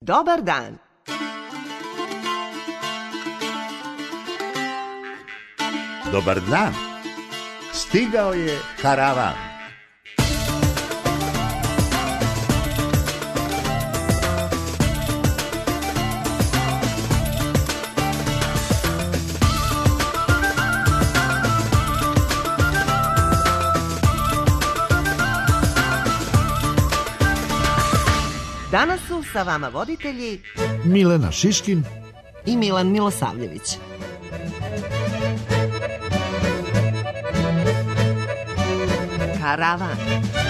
Dobar dan. Dobar dan. Stigao je karavan. Danas su sa vama voditelji Milena Šiškin i Milan Milosavljević. Karavan.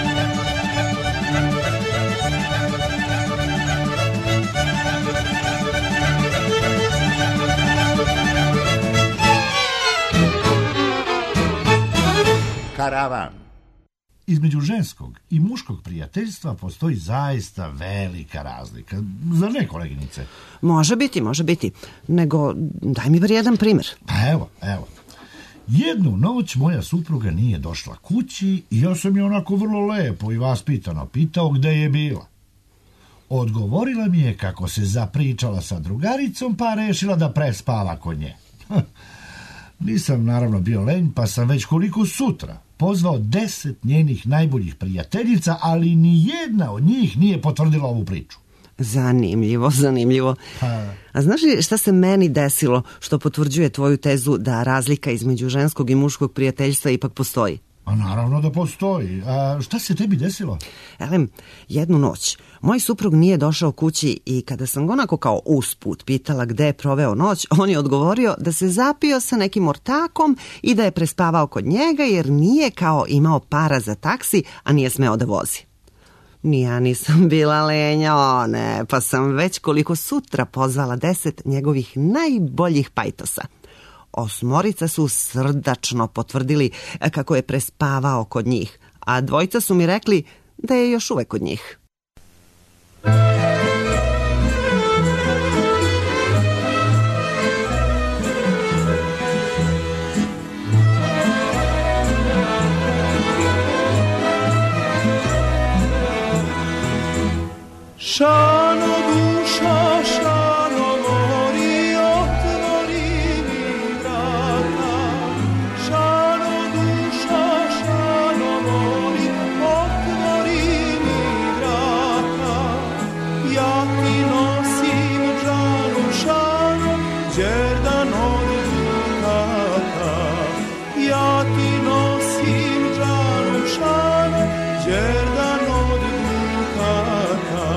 Karavan. Između ženskog i muškog prijateljstva postoji zaista velika razlika. Zar ne, koleginice? Može biti. Nego, daj mi bar jedan primjer. Pa evo. Jednu noć moja supruga nije došla kući i ja sam je onako vrlo lepo i vaspitano pitao gde je bila. Odgovorila mi je kako se zapričala sa drugaricom pa rešila da prespava kod nje. Nisam naravno bio lenj pa sam već koliko sutra pozvao 10 njenih najboljih prijateljica, ali ni jedna od njih nije potvrdila ovu priču. Zanimljivo. A znaš li šta se meni desilo što potvrđuje tvoju tezu da razlika između ženskog i muškog prijateljstva ipak postoji? A naravno da postoji. A šta se tebi desilo? Elem, jednu noć moj suprug nije došao kući i kada sam ga onako kao usput pitala gde je proveo noć, on je odgovorio da se zapio sa nekim ortakom i da je prespavao kod njega jer nije kao imao para za taksi, a nije smeo da vozi. Ni ja nisam bila lenja, pa sam već koliko sutra pozvala 10 njegovih najboljih pajtosa. 8 su srdačno potvrdili kako je prespavao kod njih, a 2 su mi rekli da je još uvek kod njih. Šano duša, šano mori, otvori mi vrata. Šano duša, šano mori, otvori mi vrata. Ja ti nosim džanu šano, đerdan od dukata. Ja ti nosim džanu šano, đerdan od dukata.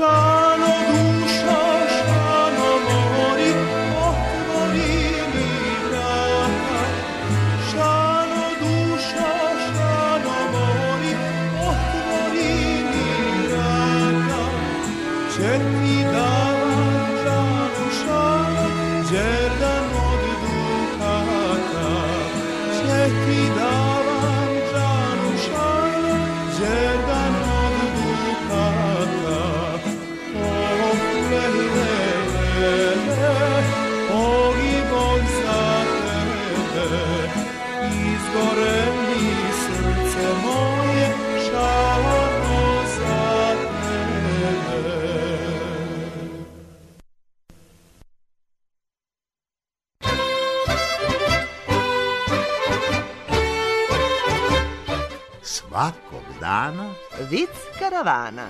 Šano dušo, šano mori, otvori mi vrata. Šano dušo, šano mori, otvori mi vrata. Četiri dana, šano, šano, đerdan od dukata. Četiri dana, šano, šano, đerdan od dukata. Oh, lele, pogibom za tebe. Izgore mi srce moje, šano za tebe. Svakog dana Vic karavana.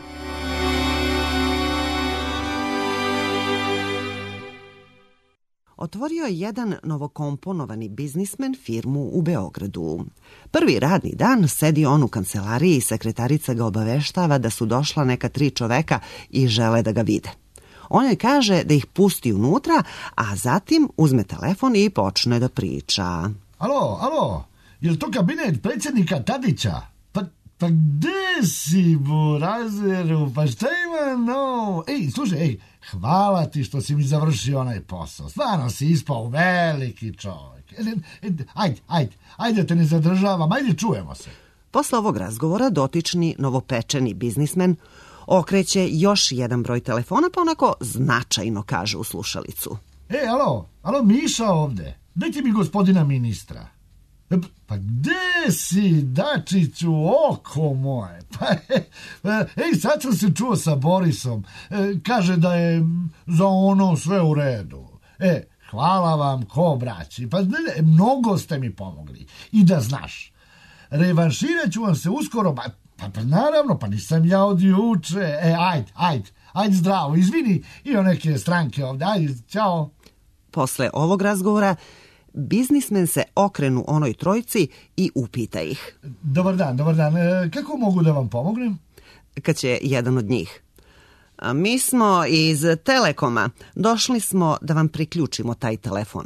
Otvorio je jedan novokomponovani biznismen firmu u Beogradu. Prvi radni dan sedi on u kancelariji i sekretarica ga obaveštava da su došla neka 3 čoveka i žele da ga vide. On joj kaže da ih pusti unutra, a zatim uzme telefon i počne da priča. Alo, je li to kabinet predsjednika Tadića? Pa gde si, burazeru? Pa šta ima no? Slušaj, hvala ti što si mi završio onaj posao. Stvarno si ispao veliki čovjek. Ajde, te ne zadržavam, ajde čujemo se. Posle ovog razgovora dotični novopečeni biznismen okreće još jedan broj telefona pa onako značajno kaže u slušalicu. Alo, Miša ovde. Dajte mi gospodina ministra. Pa gde si, Dačiću, oko moje? Sad sam se čuo sa Borisom. Kaže da je za ono sve u redu. Hvala vam, ko braći. Pa mnogo ste mi pomogli. I da znaš, revanširat ću vam se uskoro. Pa naravno, pa nisam ja od juče. Ajde zdravo, izvini i o neke stranke ovde. Ajde, ćao. Posle ovog razgovora biznismen se okrenu onoj trojici i upita ih. Dobar dan. Kako mogu da vam pomognem? Kad će jedan od njih. Mi smo iz Telekoma. Došli smo da vam priključimo taj telefon.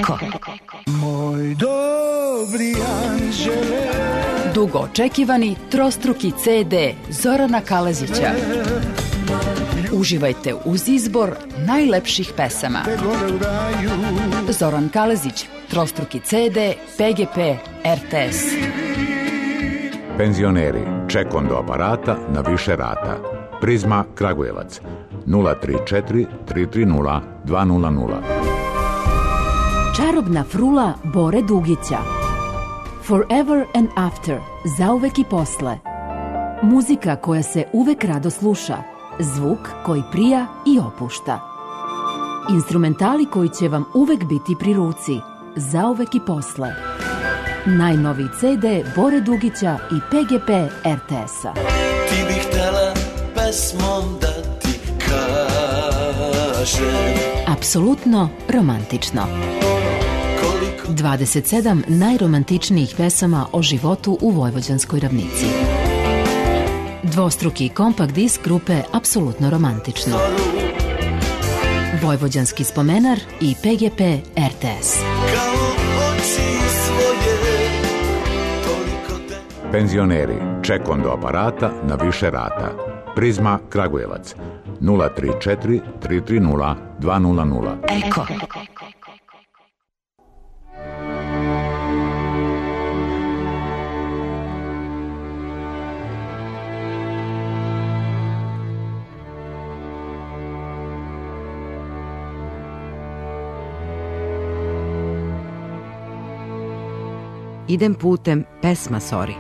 Eko. Moj dobri anđele. Dugo očekivani trostruki CD Zorana Kalezića. Uživajte uz izbor najlepših pesama. Zoran Kalezić, trostruki CD, PGP, RTS. Penzioneri, ček do aparata na više rata. Prizma Kragujevac 034 330 200. Čarobna frula Bore Dugića. Forever and After, zauvek i posle. Muzika koja se uvek rado sluša, zvuk koji prija i opušta. Instrumentali koji će vam uvek biti pri ruci, zauvek i posle. Najnoviji CD Bore Dugića i PGP RTS-a. Ti bih htela pesmom da ti kažem. Apsolutno romantično. 27 najromantičnijih pesama o životu u Vojvođanskoj ravnici. Dvostruki kompakt disk grupe Apsolutno romantično. Vojvođanski spomenar i PGP RTS. Penzioneri, ček do aparata na više rata. Prizma Kragujevac 034 330 200. Eko. Idem putem, pesma Sori.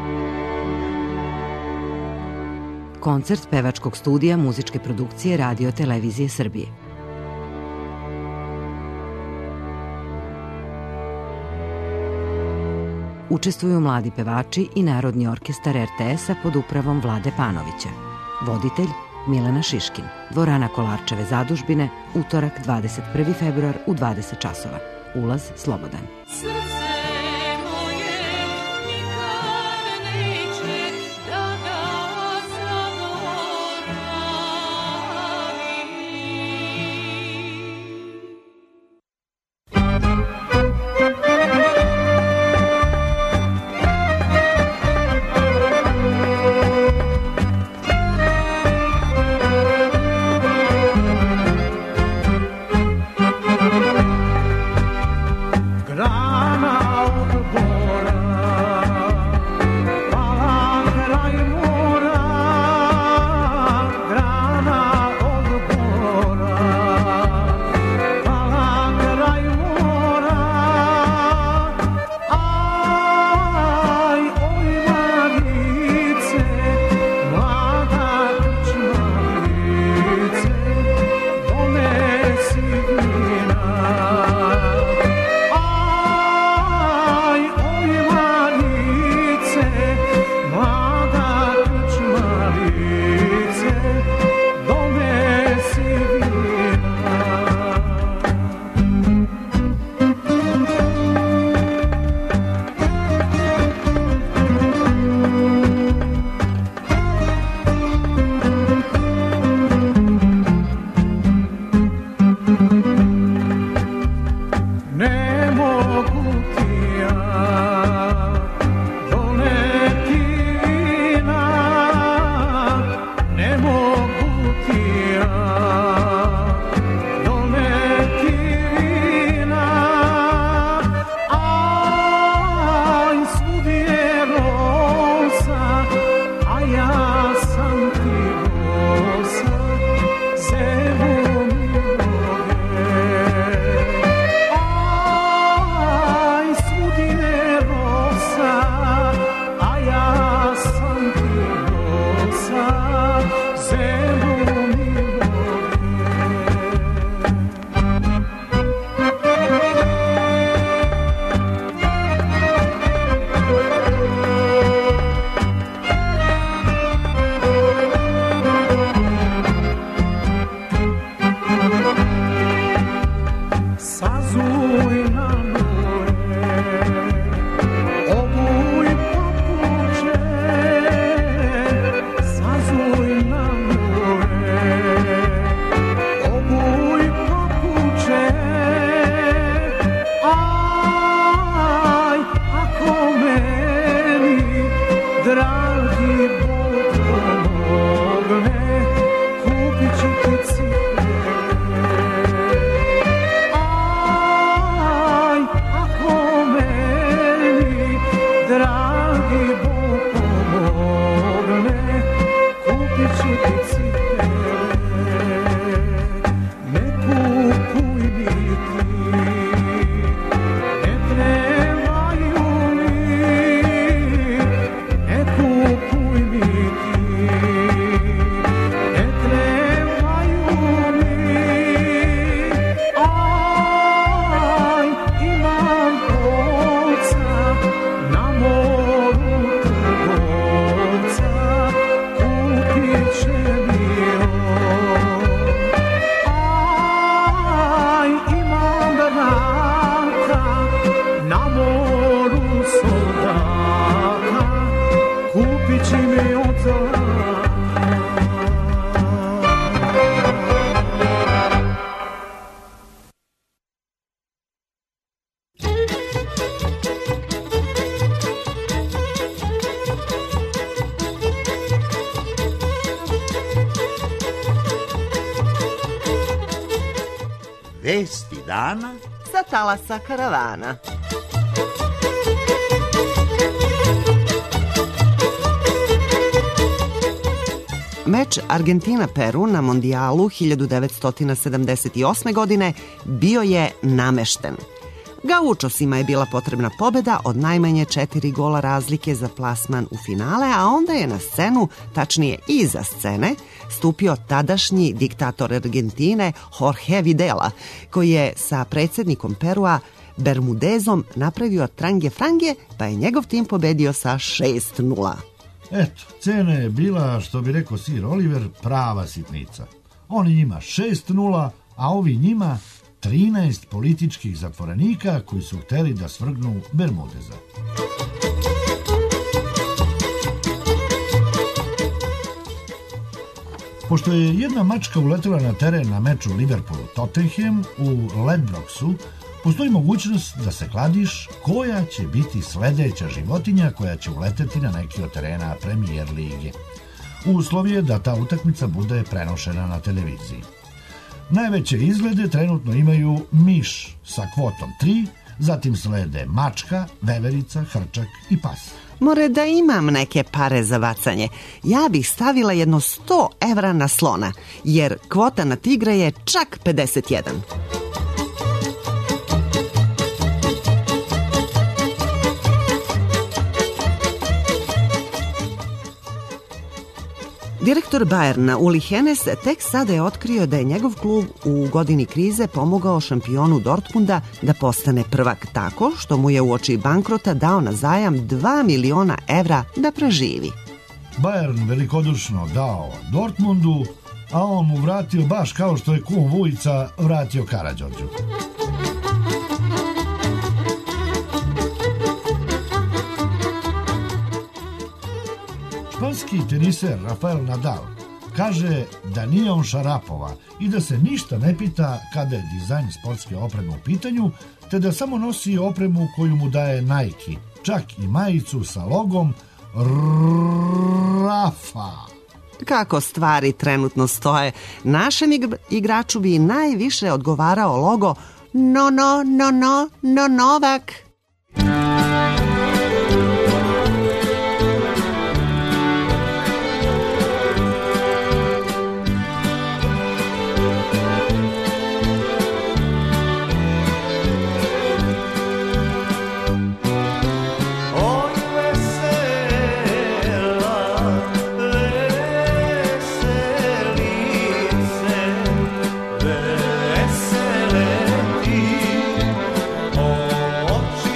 Koncert pevačkog studija muzičke produkcije Radio Televizije Srbije. Učestvuju mladi pevači i Narodni orkestar RTS-a pod upravom Vlade Panovića. Voditelj Milena Šiškin. Dvorana Kolarčeve zadužbine, utorak 21. februar u 20 časova. Ulaz slobodan. Vesti dana sa talasa karavana. Meč Argentina-Peru na mondijalu 1978. godine bio je namešten. Gaučosima je bila potrebna pobeda od najmanje 4 gola razlike za plasman u finale, a onda je na scenu, tačnije iza scene, stupio tadašnji diktator Argentine Jorge Videla, koji je sa predsjednikom Perua Bermudezom napravio trange-frange, pa je njegov tim pobedio sa 6:0. Eto, cena je bila, što bi rekao Sir Oliver, prava sitnica. Oni njima 6:0, a ovi njima 13 političkih zatvorenika koji su hteli da svrgnu Bermudeza. Pošto je jedna mačka uletela na teren na meču Liverpool-Tottenham u Ledbroksu, postoji mogućnost da se kladiš koja će biti sledeća životinja koja će uleteti na neki od terena Premier lige. Uslov je da ta utakmica bude prenošena na televiziji. Najveće izglede trenutno imaju miš sa kvotom 3, zatim slede mačka, veverica, hrčak i pas. More da imam neke pare za bacanje. Ja bih stavila jedno 100 evra na slona, jer kvota na tigra je čak 51. Direktor Bayerna Uli Hoeneß tek sada je otkrio da je njegov klub u godini krize pomogao šampionu Dortmunda da postane prvak tako što mu je uoči bankrota dao na zajam 2 miliona evra da preživi. Bayern velikodušno dao Dortmundu, a on mu vratio baš kao što je kum Vujica vratio Karađorđu. Španski teniser Rafael Nadal kaže da nije on Šarapova i da se ništa ne pita kada je dizajn sportske opreme u pitanju, te da samo nosi opremu koju mu daje Nike, čak i majicu sa logom Rafa. Kako stvari trenutno stoje, našem igraču bi najviše odgovarao logo No Novak. Vesele ti, oči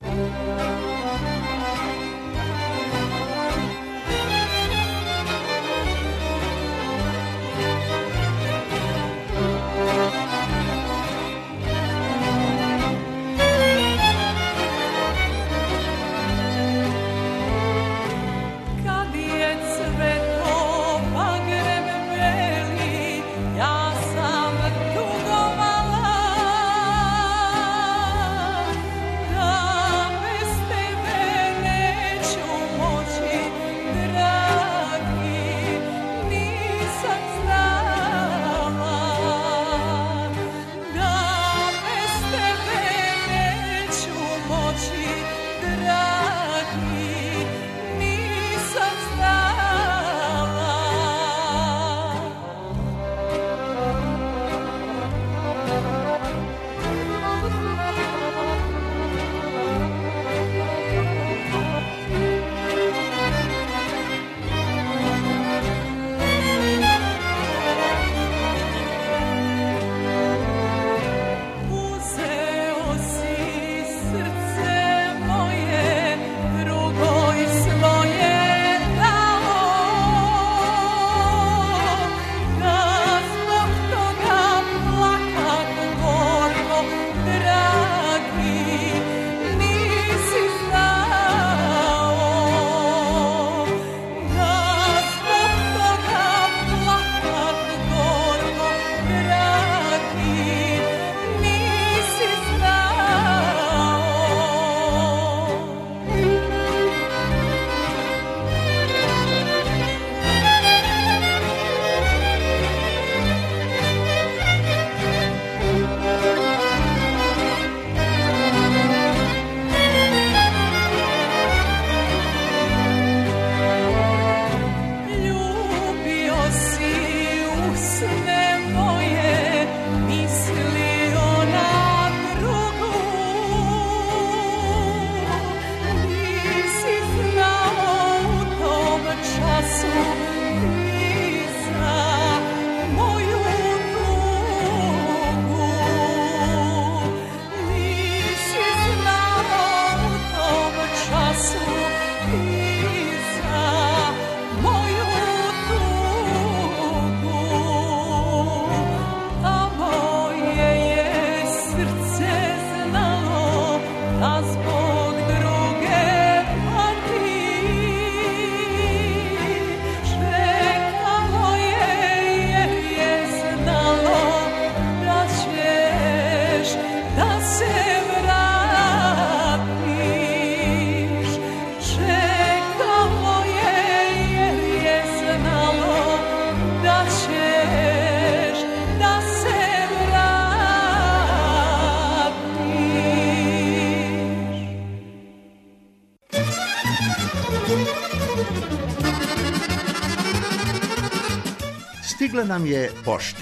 Stigla nam je pošta.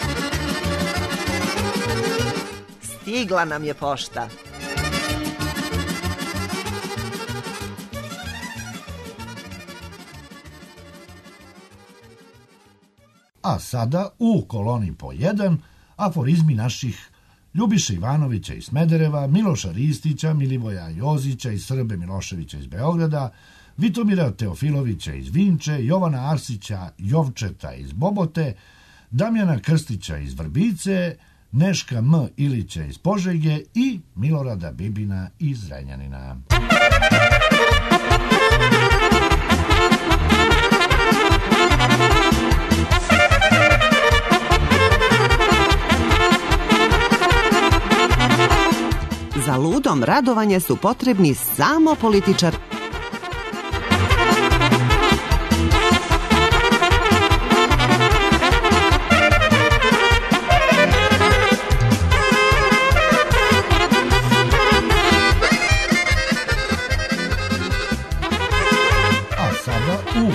Stigla nam je pošta. A sada u koloni po 1 aforizmi naših Ljubiše Ivanovića iz Smedereva, Miloša Ristića, Milivoja Jozića i Srbe Miloševića iz Beograda, Vitomira Teofilovića iz Vinče, Jovana Arsića Jovčeta iz Bobote, Damjana Krstića iz Vrbice, Neška M. Ilića iz Požege i Milorada Bibina iz Zrenjanina. Za ludom radovanje su potrebni samo političari. A sada u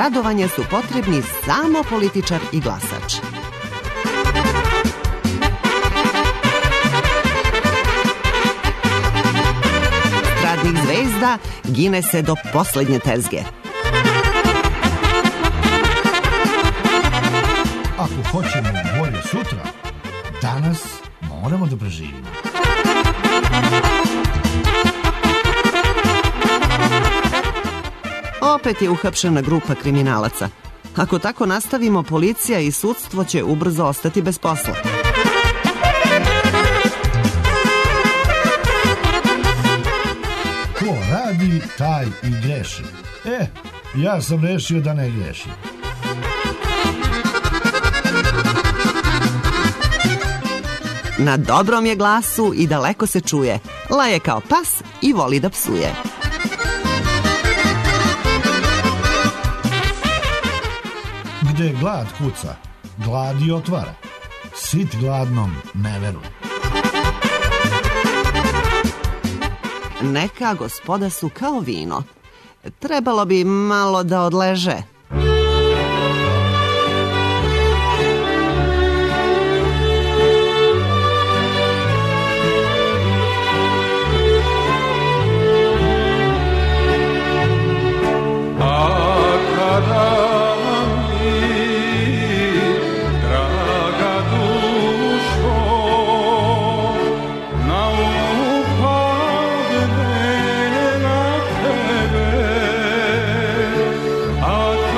radovanja su potrebni samo političar i glasač. Radnih zvezda gine se do poslednje tezge. Ako hoćemo bolje sutra, danas moramo da preživimo. Opet je uhapšena grupa kriminalaca. Ako tako nastavimo, policija i sudstvo će ubrzo ostati bez posla. Ko radi, taj i greši. Ja sam rešio da ne grešim. Na dobrom je glasu i daleko se čuje. Laje kao pas i voli da psuje. Gde glad kuca, glad i otvara. Sit gladnom ne veruje. Neka gospoda su kao vino. Trebalo bi malo da odleže. A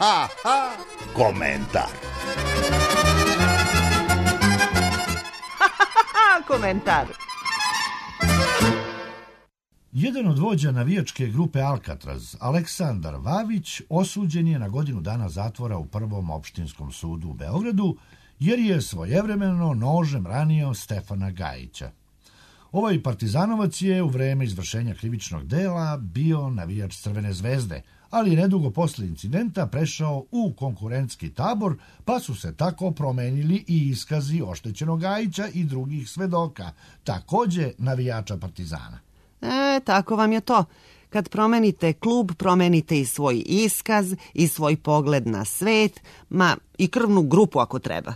Komentar. Komentar. Jedan od vođa navijačke grupe Alcatraz, Aleksandar Vavić, osuđen je na godinu dana zatvora u Prvom opštinskom sudu u Beogradu, jer je svojevremeno nožem ranio Stefana Gajića. Ovaj partizanovac je u vreme izvršenja krivičnog dela bio navijač Crvene zvezde, ali nedugo posle incidenta prešao u konkurentski tabor, pa su se tako promenili i iskazi oštećenog Gajića i drugih svedoka, takođe navijača Partizana. Tako vam je to. Kad promenite klub, promenite i svoj iskaz, i svoj pogled na svet, ma i krvnu grupu ako treba.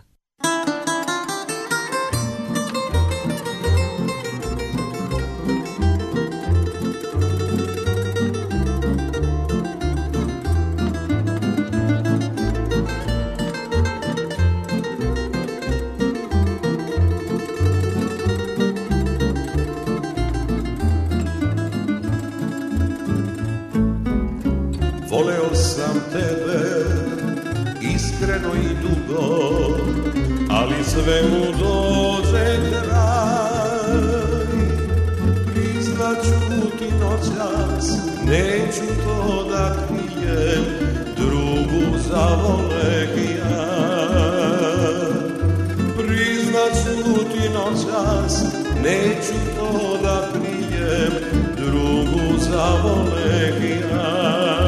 Voleo sam tebe iskreno i dugo, ali sve mu dođe kraj. Priznaću ti noćas, neću to da krijem, drugu zavoleh ja. Priznaću ti noćas, neću to da krijem, drugu zavoleh ja.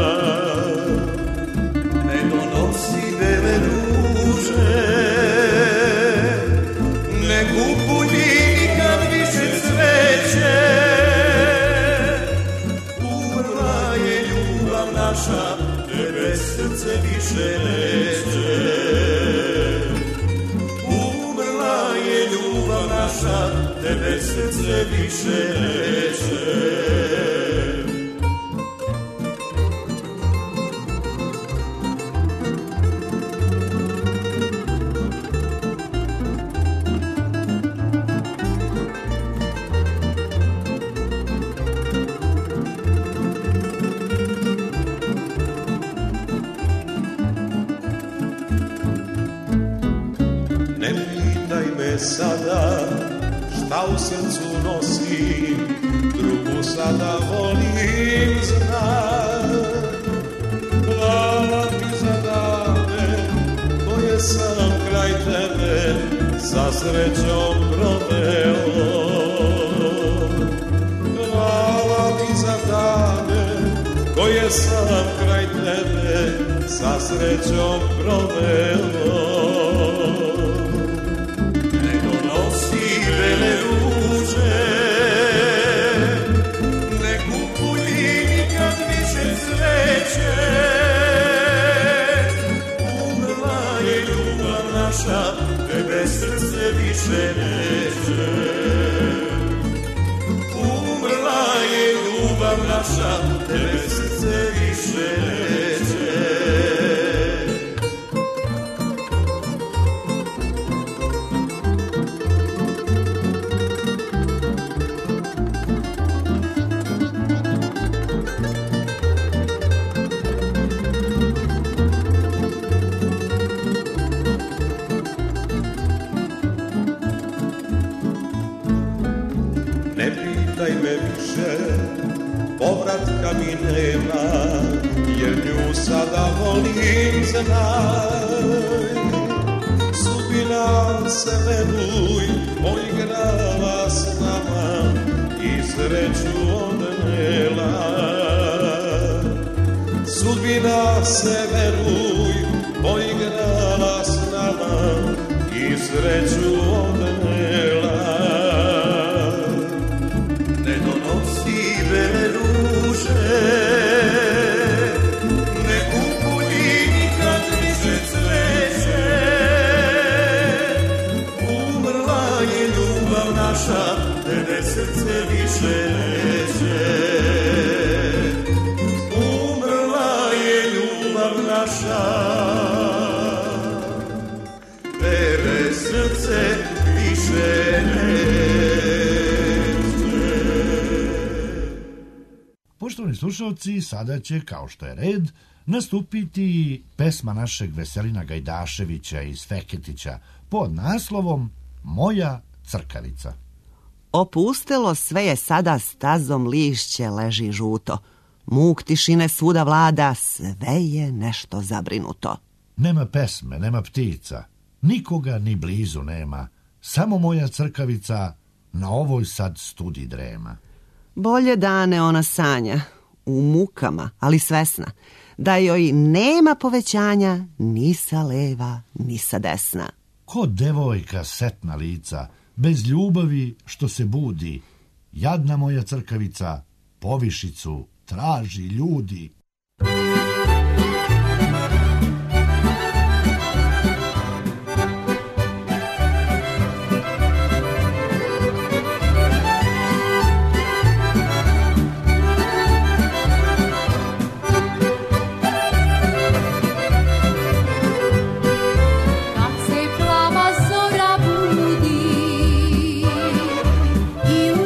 Ne kupuj nikad više cveće, umrla je ljubav naša, tebe srce više neće. Umrla je ljubav naša, tebe srce više neće. Sada šta u srcu nosim, drugu sada volim znat. Hvala ti za dane koje sam kraj tebe sa srećom proveo. Hvala ti za dane koje sam kraj tebe sa srećom proveo. Tebe srce više neće. Umrla je ljubav naša, tebe srce više neće. Povratka mi nema, jer nju sada volim znaj. Sudbina se veruj, poigrava s nama i sreću odnela. Sudbina se veruj, poigrava s nama i sreću odnela. Ne donosi ruže, ne kupuj nikad više cveće. Umrla je ljubav naša, tebe srce više neće. Umrla je ljubav naša, tebe srce više neće. Poštovani slušalci, sada će, kao što je red, nastupiti pesma našeg Veselina Gajdaševića iz Feketića pod naslovom Moja crkavica. Opustelo sve je sada, stazom lišće leži žuto. Muk tišine svuda vlada, sve je nešto zabrinuto. Nema pesme, nema ptica, nikoga ni blizu nema, samo moja crkavica na ovoj sad studi drema. Bolje dane ona sanja, u mukama, ali svesna, da joj nema povećanja ni sa leva, ni sa desna. Ko devojka setna lica, bez ljubavi što se budi, jadna moja crkavica, povišicu traži ljudi.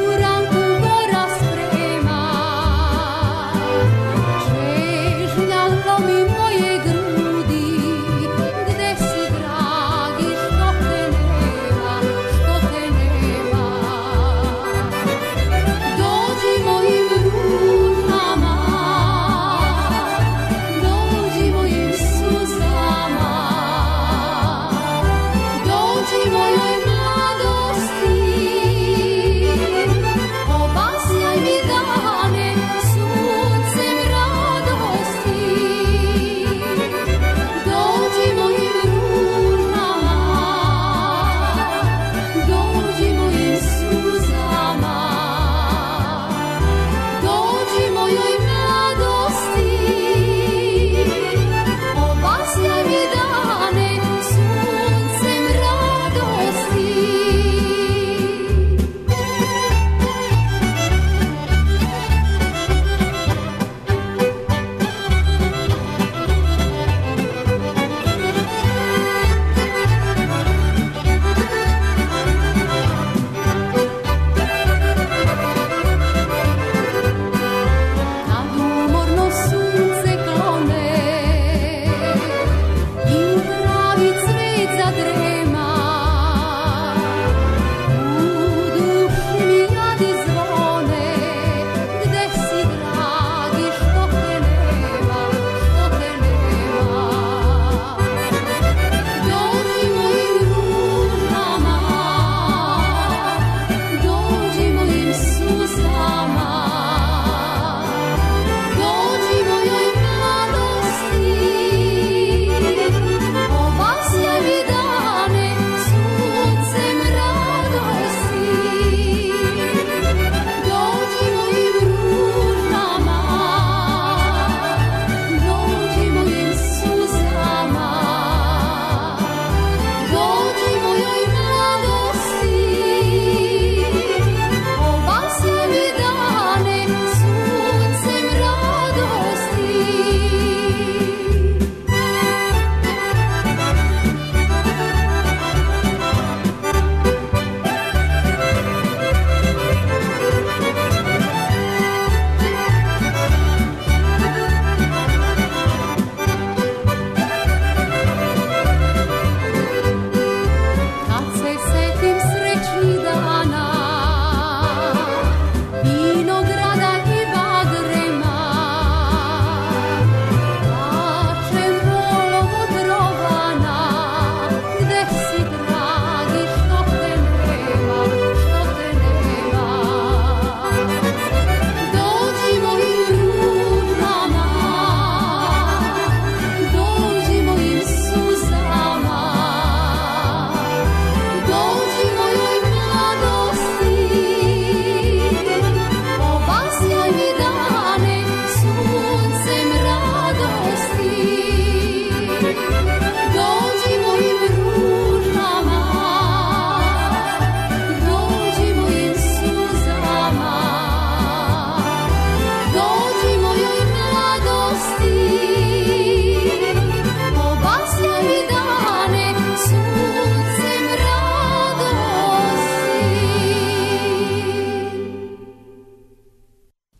Now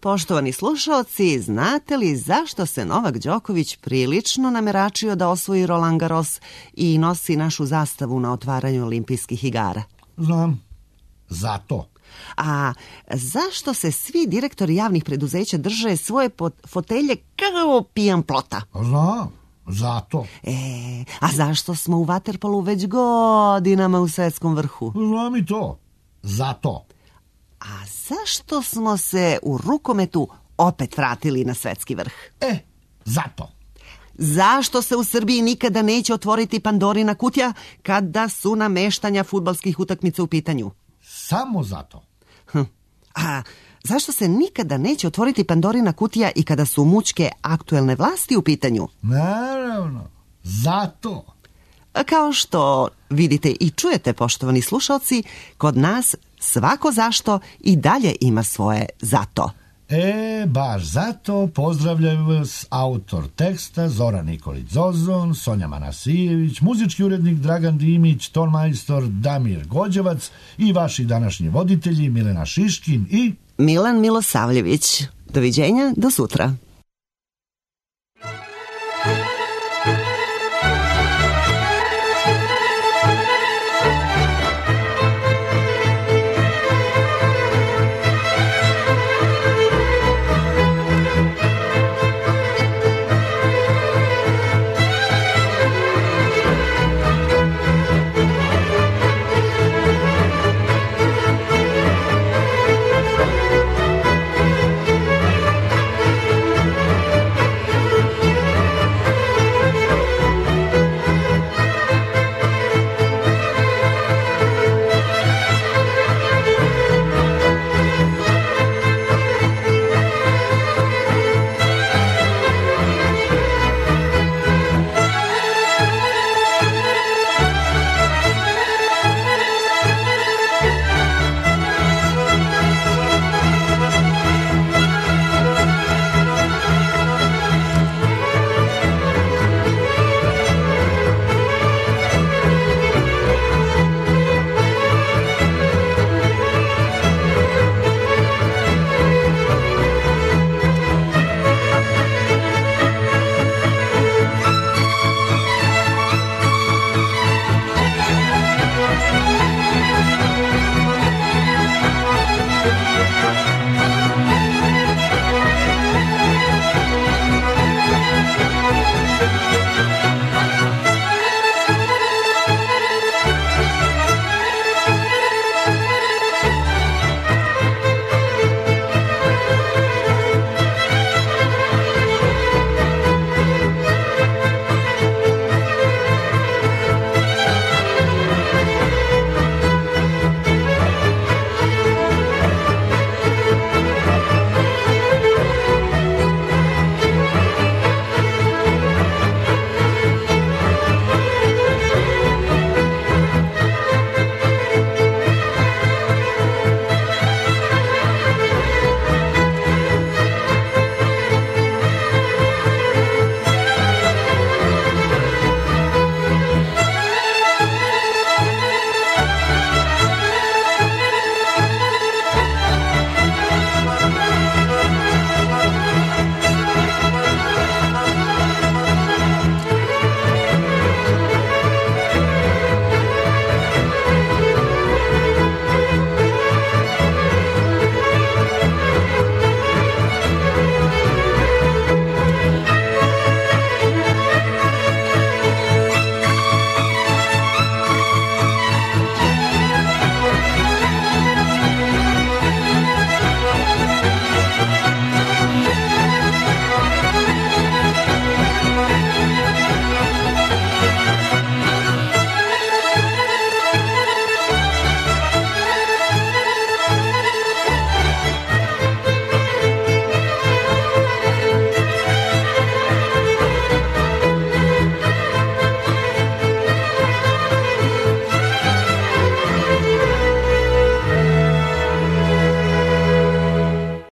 poštovani slušaoci, znate li zašto se Novak Đoković prilično nameračio da osvoji Roland Garros i nosi našu zastavu na otvaranju olimpijskih igara? Znam. Zato. A zašto se svi direktori javnih preduzeća drže svoje fotelje kao pijan plota? Znam. Zato. A zašto smo u vaterpolu već godinama u svetskom vrhu? Znam i to. Zato. A zašto smo se u rukometu opet vratili na svetski vrh? Zato. Zašto se u Srbiji nikada neće otvoriti Pandorina kutija kada su nameštanja fudbalskih utakmica u pitanju? Samo zato. A zašto se nikada neće otvoriti Pandorina kutija i kada su mućke aktuelne vlasti u pitanju? Naravno. Zato. Kao što vidite i čujete, poštovani slušalci, kod nas svako zašto i dalje ima svoje zato. Baš zato pozdravljaju vas autor teksta Zoran Nikolić Zozon, Sonja Manasijević, muzički urednik Dragan Dimić, tonmajstor Damir Gođevac i vaši današnji voditelji Milena Šiškin i Milan Milosavljević. Doviđenja, do sutra.